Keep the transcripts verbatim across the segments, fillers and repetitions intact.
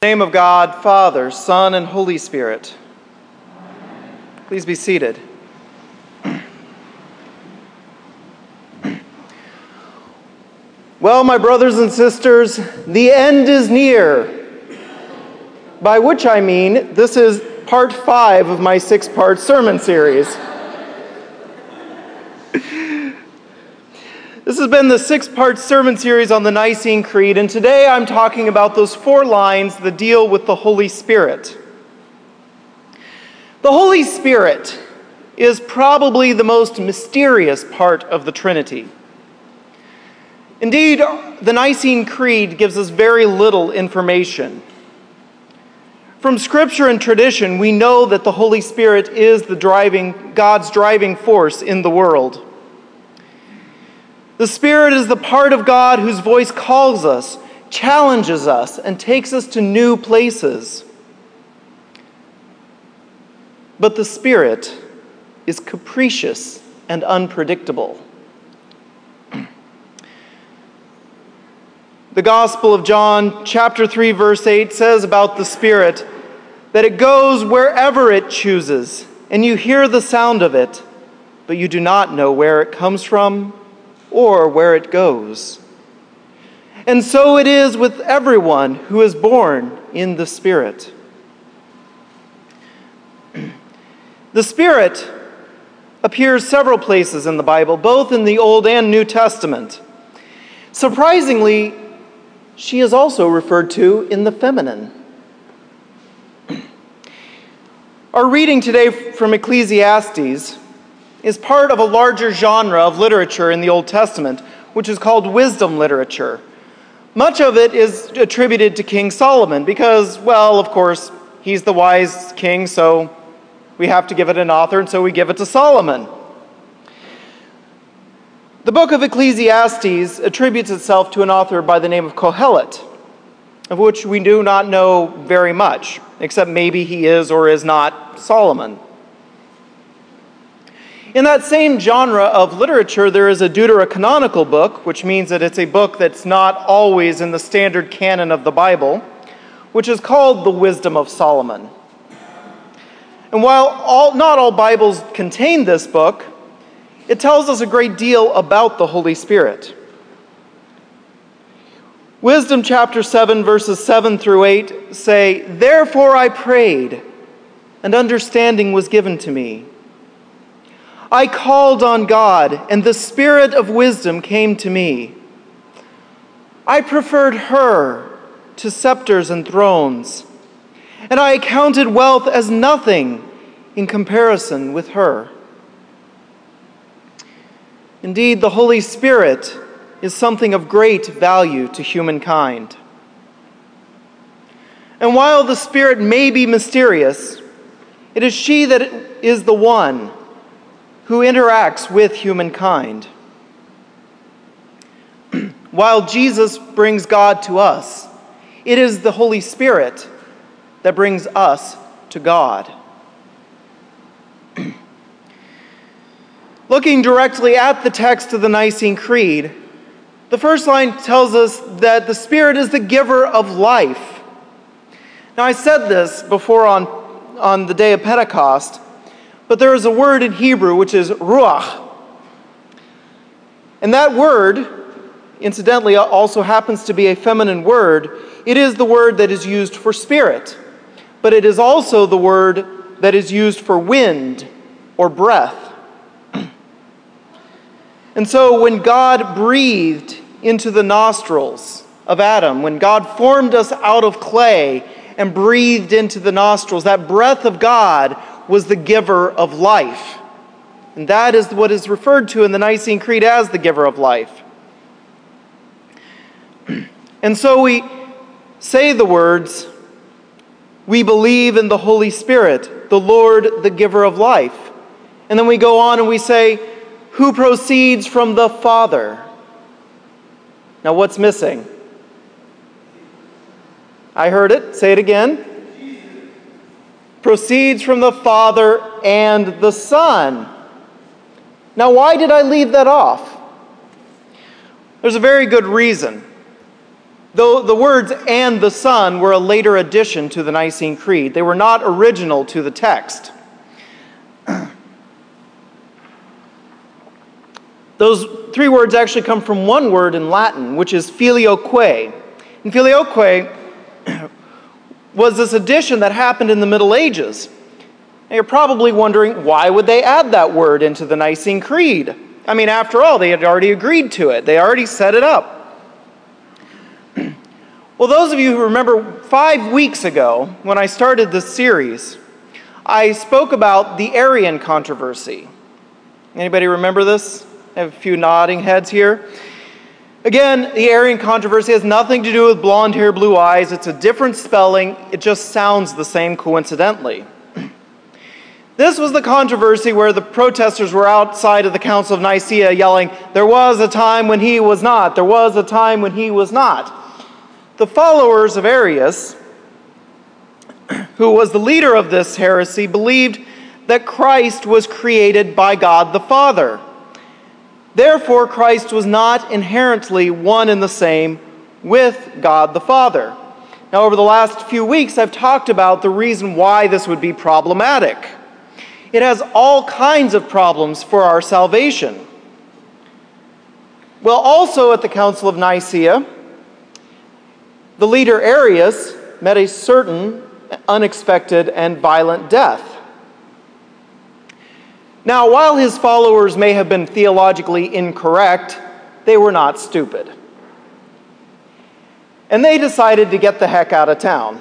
In the name of God, Father, Son, and Holy Spirit. Please be seated. Well, my brothers and sisters, the end is near. By which I mean, this is part five of my six-part sermon series. This has been the six-part sermon series on the Nicene Creed, and today I'm talking about those four lines that deal with the Holy Spirit. The Holy Spirit is probably the most mysterious part of the Trinity. Indeed, the Nicene Creed gives us very little information. From Scripture and tradition, we know that the Holy Spirit is the driving, God's driving force in the world. The Spirit is the part of God whose voice calls us, challenges us, and takes us to new places. But the Spirit is capricious and unpredictable. The Gospel of John, chapter three, verse eight, says about the Spirit that it goes wherever it chooses, and you hear the sound of it, but you do not know where it comes from or where it goes. And so it is with everyone who is born in the Spirit. The Spirit appears several places in the Bible, both in the Old and New Testament. Surprisingly, she is also referred to in the feminine. Our reading today from Ecclesiastes is part of a larger genre of literature in the Old Testament, which is called wisdom literature. Much of it is attributed to King Solomon because, well, of course, he's the wise king, so we have to give it an author, and so we give it to Solomon. The book of Ecclesiastes attributes itself to an author by the name of Kohelet, of which we do not know very much, except maybe he is or is not Solomon. In that same genre of literature, there is a deuterocanonical book, which means that it's a book that's not always in the standard canon of the Bible, which is called the Wisdom of Solomon. And while all, not all Bibles contain this book, it tells us a great deal about the Holy Spirit. Wisdom chapter seven, verses seven through eight say, "Therefore I prayed, and understanding was given to me. I called on God, and the spirit of wisdom came to me. I preferred her to scepters and thrones, and I accounted wealth as nothing in comparison with her." Indeed, the Holy Spirit is something of great value to humankind. And while the Spirit may be mysterious, it is she that is the one who interacts with humankind. While Jesus brings God to us, it is the Holy Spirit that brings us to God. Looking directly at the text of the Nicene Creed, the first line tells us that the Spirit is the giver of life. Now, I said this before on, on the day of Pentecost, but there is a word in Hebrew which is ruach. And that word, incidentally, also happens to be a feminine word. It is the word that is used for spirit, but it is also the word that is used for wind or breath. And so when God breathed into the nostrils of Adam, when God formed us out of clay and breathed into the nostrils, that breath of God was the giver of life. And that is what is referred to in the Nicene Creed as the giver of life. And so we say the words, "We believe in the Holy Spirit, the Lord, the giver of life." And then we go on and we say, "Who proceeds from the Father." Now what's missing? I heard it. Say it again. Proceeds from the Father and the Son. Now, why did I leave that off? There's a very good reason. Though the words "and the Son" were a later addition to the Nicene Creed. They were not original to the text. Those three words actually come from one word in Latin, which is filioque. And filioque was this addition that happened in the Middle Ages. And you're probably wondering, why would they add that word into the Nicene Creed? I mean, after all, they had already agreed to it. They already set it up. Well, those of you who remember five weeks ago, when I started this series, I spoke about the Arian controversy. Anybody remember this? I have a few nodding heads here. Again, the Arian controversy has nothing to do with blonde hair, blue eyes. It's a different spelling. It just sounds the same coincidentally. This was the controversy where the protesters were outside of the Council of Nicaea yelling, "There was a time when he was not. There was a time when he was not." The followers of Arius, who was the leader of this heresy, believed that Christ was created by God the Father. Therefore, Christ was not inherently one and the same with God the Father. Now, over the last few weeks, I've talked about the reason why this would be problematic. It has all kinds of problems for our salvation. Well, also at the Council of Nicaea, the leader Arius met a certain unexpected and violent death. Now, while his followers may have been theologically incorrect, they were not stupid. And they decided to get the heck out of town.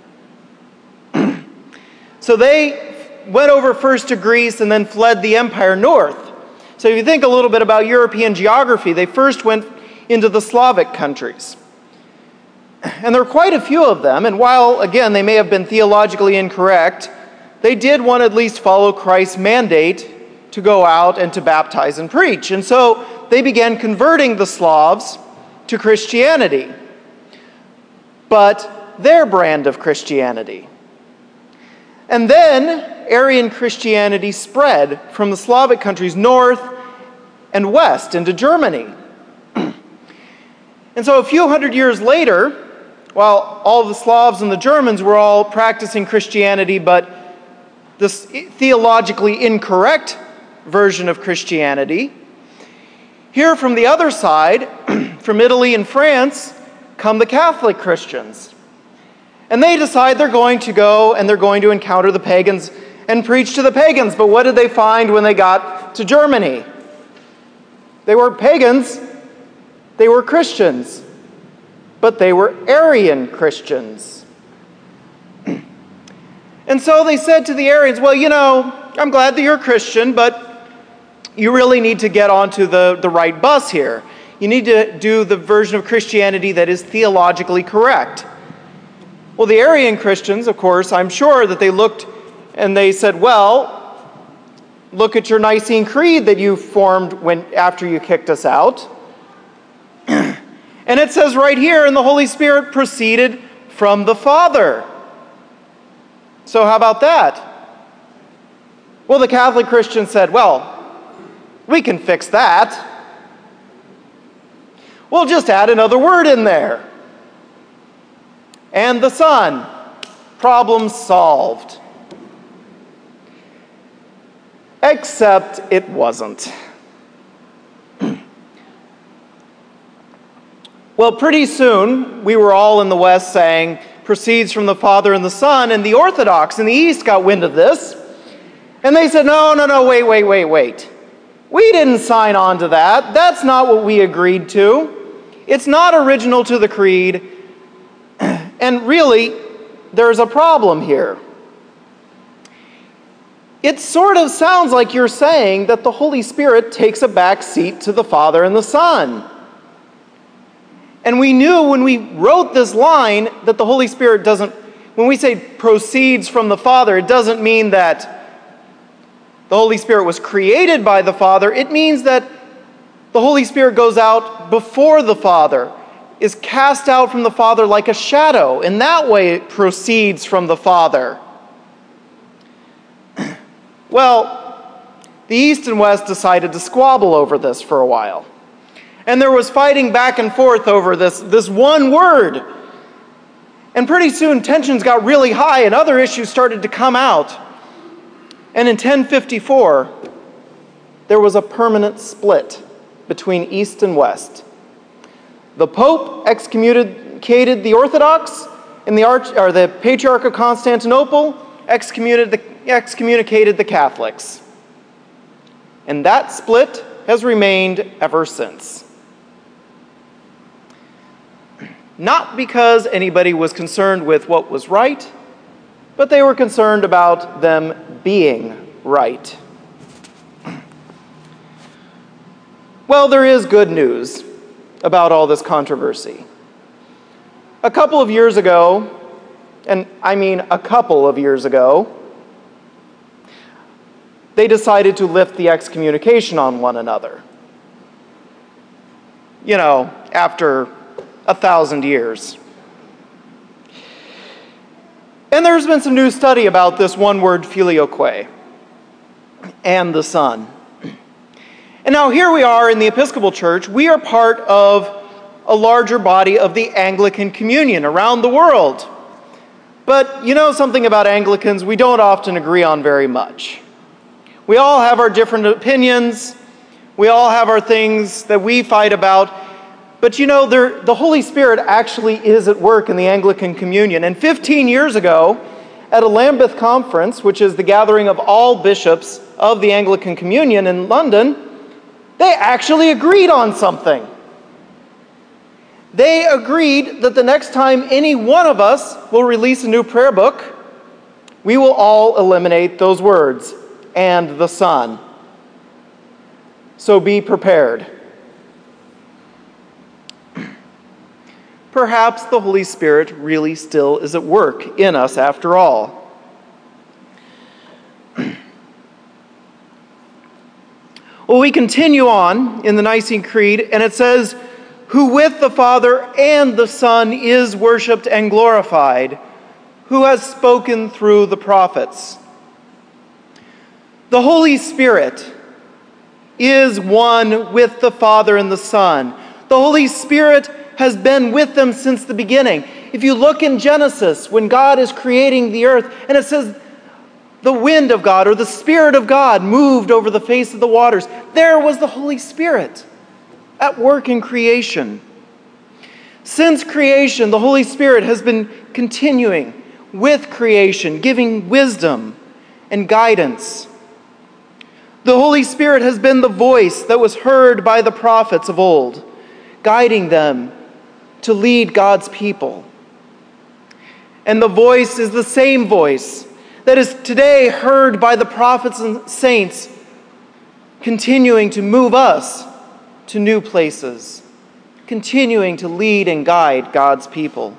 So they went over first to Greece and then fled the empire north. So if you think a little bit about European geography, they first went into the Slavic countries. And there are quite a few of them, and while, again, they may have been theologically incorrect, they did want to at least follow Christ's mandate to go out and to baptize and preach. And so they began converting the Slavs to Christianity, but their brand of Christianity. And then Arian Christianity spread from the Slavic countries north and west into Germany. And so a few hundred years later, while all the Slavs and the Germans were all practicing Christianity, but this theologically incorrect version of Christianity, here from the other side, from Italy and France, come the Catholic Christians. And they decide they're going to go and they're going to encounter the pagans and preach to the pagans. But what did they find when they got to Germany? They weren't pagans, they were Christians. But they were Arian Christians. And so they said to the Arians, well, you know, I'm glad that you're a Christian, but you really need to get onto the, the right bus here. You need to do the version of Christianity that is theologically correct. Well, the Arian Christians, of course, I'm sure that they looked and they said, well, look at your Nicene Creed that you formed when after you kicked us out. And it says right here, and the Holy Spirit proceeded from the Father. So how about that? Well, the Catholic Christians said, well, we can fix that. We'll just add another word in there. And the Son. Problem solved. Except it wasn't. Well, pretty soon, we were all in the West saying, proceeds from the Father and the Son, and the Orthodox in the East got wind of this. And they said, no, no, no, wait, wait, wait, wait. We didn't sign on to that. That's not what we agreed to. It's not original to the Creed. And really, there's a problem here. It sort of sounds like you're saying that the Holy Spirit takes a back seat to the Father and the Son. And we knew when we wrote this line that the Holy Spirit doesn't, when we say proceeds from the Father, it doesn't mean that the Holy Spirit was created by the Father. It means that the Holy Spirit goes out before the Father, is cast out from the Father like a shadow. In that way, it proceeds from the Father. Well, the East and West decided to squabble over this for a while. And there was fighting back and forth over this, this one word. And pretty soon tensions got really high and other issues started to come out. And in ten fifty-four, there was a permanent split between East and West. The Pope excommunicated the Orthodox, and the, Arch, or the Patriarch of Constantinople excommunicated the, excommunicated the Catholics. And that split has remained ever since. Not because anybody was concerned with what was right, but they were concerned about them being right. Well, there is good news about all this controversy. A couple of years ago, and I mean a couple of years ago, they decided to lift the excommunication on one another. You know, after a thousand years. And there's been some new study about this one word, filioque, and the Son. And now here we are in the Episcopal Church. We are part of a larger body of the Anglican Communion around the world. But you know something about Anglicans, we don't often agree on very much. We all have our different opinions. We all have our things that we fight about. But you know, there, the Holy Spirit actually is at work in the Anglican Communion. And fifteen years ago, at a Lambeth Conference, which is the gathering of all bishops of the Anglican Communion in London, they actually agreed on something. They agreed that the next time any one of us will release a new prayer book, we will all eliminate those words, and the Son. So be prepared. Perhaps the Holy Spirit really still is at work in us after all. Well, we continue on in the Nicene Creed, and it says, "Who with the Father and the Son is worshipped and glorified, who has spoken through the prophets." The Holy Spirit is one with the Father and the Son. The Holy Spirit has been with them since the beginning. If you look in Genesis, when God is creating the earth, and it says the wind of God or the Spirit of God moved over the face of the waters, there was the Holy Spirit at work in creation. Since creation, the Holy Spirit has been continuing with creation, giving wisdom and guidance. The Holy Spirit has been the voice that was heard by the prophets of old, guiding them to lead God's people. And the voice is the same voice that is today heard by the prophets and saints, continuing to move us to new places, continuing to lead and guide God's people.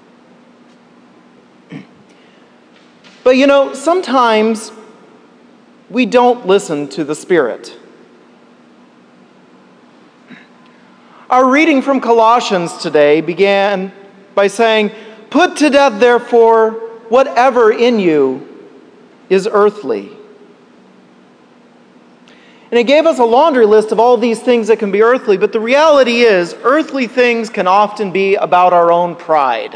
But you know, sometimes we don't listen to the Spirit. Our reading from Colossians today began by saying, "Put to death, therefore, whatever in you is earthly." And it gave us a laundry list of all these things that can be earthly, but the reality is, earthly things can often be about our own pride.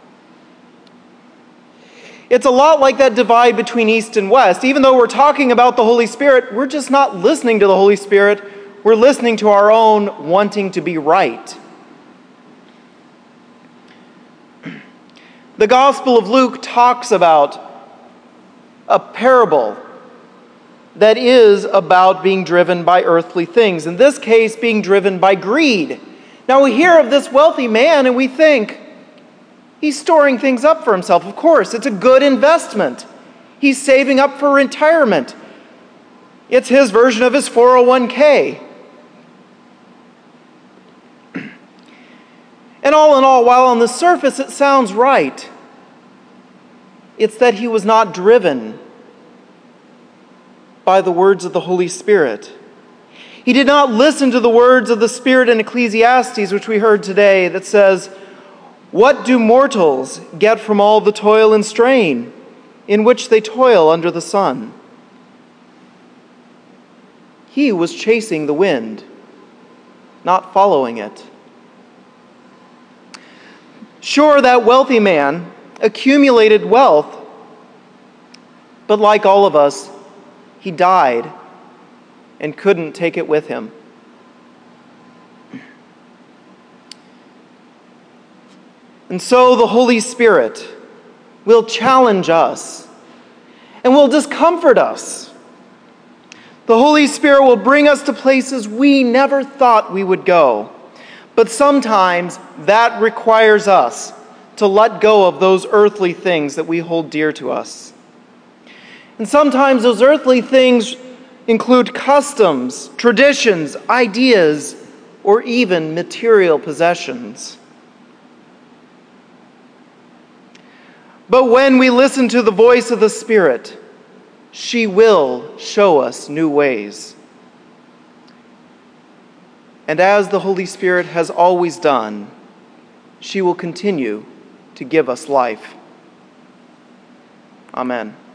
It's a lot like that divide between East and West. Even though we're talking about the Holy Spirit, we're just not listening to the Holy Spirit. We're listening to our own wanting to be right. The Gospel of Luke talks about a parable that is about being driven by earthly things. In this case, being driven by greed. Now we hear of this wealthy man and we think, he's storing things up for himself. Of course, it's a good investment. He's saving up for retirement. It's his version of his four oh one k. And all in all, while on the surface it sounds right, it's that he was not driven by the words of the Holy Spirit. He did not listen to the words of the Spirit in Ecclesiastes, which we heard today, that says, "What do mortals get from all the toil and strain in which they toil under the sun?" He was chasing the wind. not following it. Sure, that wealthy man accumulated wealth, but like all of us, he died and couldn't take it with him. And so the Holy Spirit will challenge us and will discomfort us. The Holy Spirit will bring us to places we never thought we would go. But sometimes that requires us to let go of those earthly things that we hold dear to us. And sometimes those earthly things include customs, traditions, ideas, or even material possessions. But when we listen to the voice of the Spirit, she will show us new ways. And as the Holy Spirit has always done, she will continue to give us life. Amen.